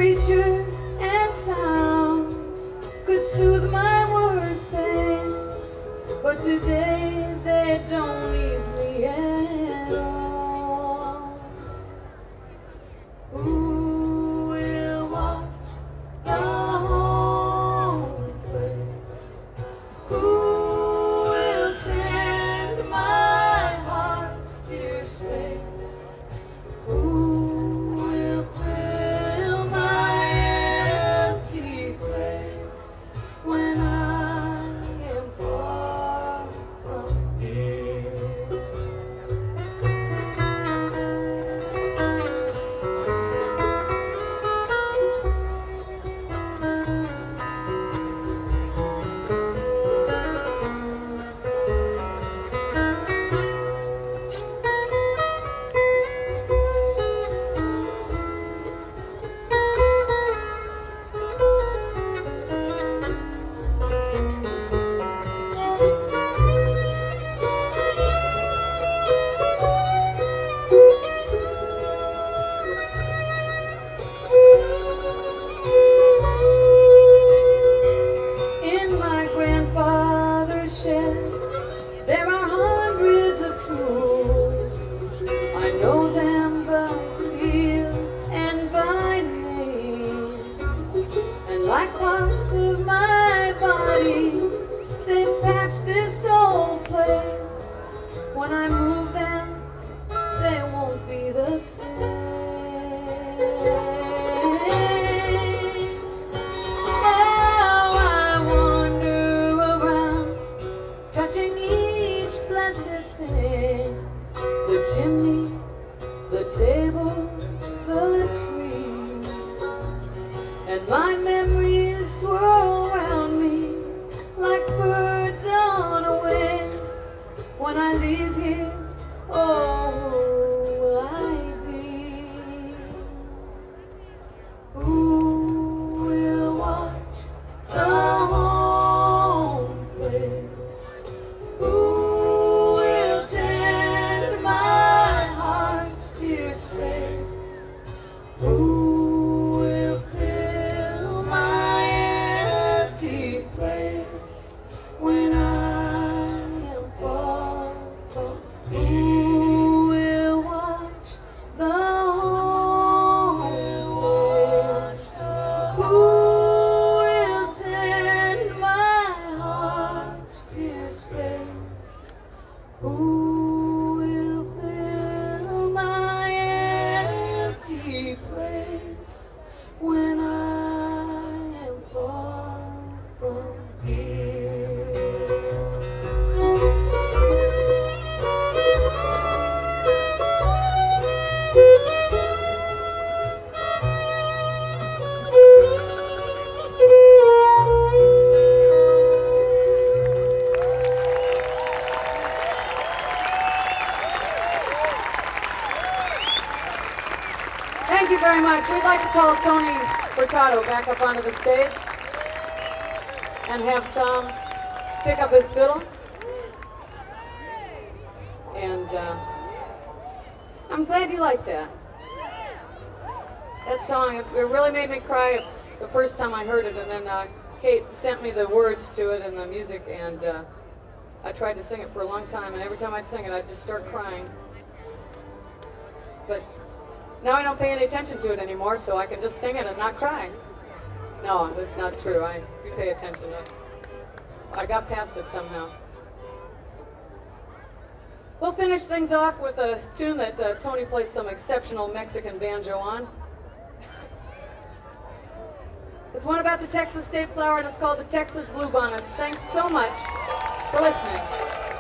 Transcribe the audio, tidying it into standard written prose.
creatures and sounds could soothe my worst pains, but today they don't ease me at all. Who will watch the home place? Who will tend my heart's dear space? Who will fill my empty place when I am far from here? In my grandfather's shed, there are hundreds of tools. I know them by feel and by name. And like parts of my body, they patch this old place. When I move them, they won't be the same. Now I wander around, touching each blessed thing. The chimney, the table, the trees. And my memories swirl around me like birds on a wing. When I leave here, oh, who will I be? Who will watch the home place? Who will tend my heart's dear space? Who will fill my empty place when I am far from? Who will watch the home place? Who will tend my heart's dear space? Who will fill my empty place when I am far from here? Thank you very much. We'd like to call Tony Furtado back up onto the stage and have Tom pick up his fiddle. And I'm glad you liked that. That song, it really made me cry the first time I heard it, and then Kate sent me the words to it and the music, and I tried to sing it for a long time, and every time I'd sing it, I'd just start crying. But now I don't pay any attention to it anymore, so I can just sing it and not cry. No, that's not true. I do pay attention. I got past it somehow. We'll finish things off with a tune that Tony plays some exceptional Mexican banjo on. It's one about the Texas state flower, and it's called the Texas Bluebonnets. Thanks so much for listening.